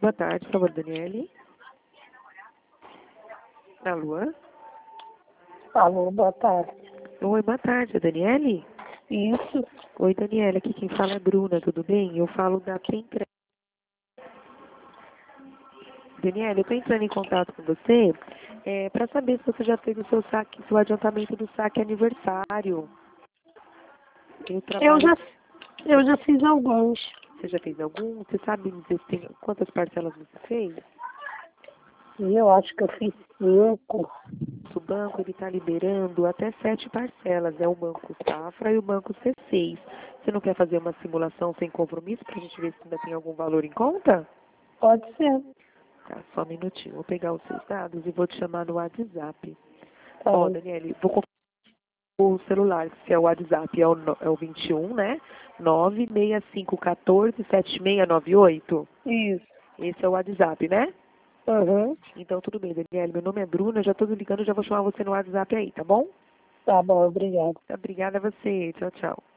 Boa tarde, por favor, Daniele. Alô? Alô, boa tarde. Oi, boa tarde, Daniele? Isso, Oi, Daniele, aqui quem fala é Bruna, tudo bem? Eu falo da Pempre. Daniele, eu estou entrando em contato com você para saber se você já fez o seu saque, seu adiantamento do saque aniversário. Eu trabalho... eu já fiz alguns. Você já fez algum? Você sabe me dizer se tem... quantas parcelas você fez? E eu acho que eu fiz 5. O banco ele está liberando até 7 parcelas, é o Banco Safra e o Banco C6. Você não quer fazer uma simulação sem compromisso para a gente ver se ainda tem algum valor em conta? Pode ser. Tá, só um minutinho. Vou pegar os seus dados e vou te chamar no WhatsApp. Tá. Ó, Daniele, vou confirmar o celular, se é o WhatsApp, é o 21, né? 965147698. Isso. Esse é o WhatsApp, né? Uhum. Então, tudo bem, Daniele. Meu nome é Bruna, eu já estou ligando, já vou chamar você no WhatsApp aí, tá bom? Tá bom, obrigada. Obrigada a você. Tchau, tchau.